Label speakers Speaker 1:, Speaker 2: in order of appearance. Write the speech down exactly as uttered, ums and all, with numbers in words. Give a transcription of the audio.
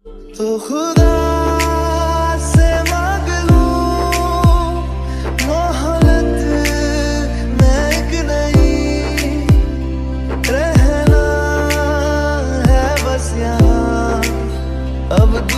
Speaker 1: तो खुदा से मांग लूं मोहलत में एक नहीं, रहना है बस यहाँ अब।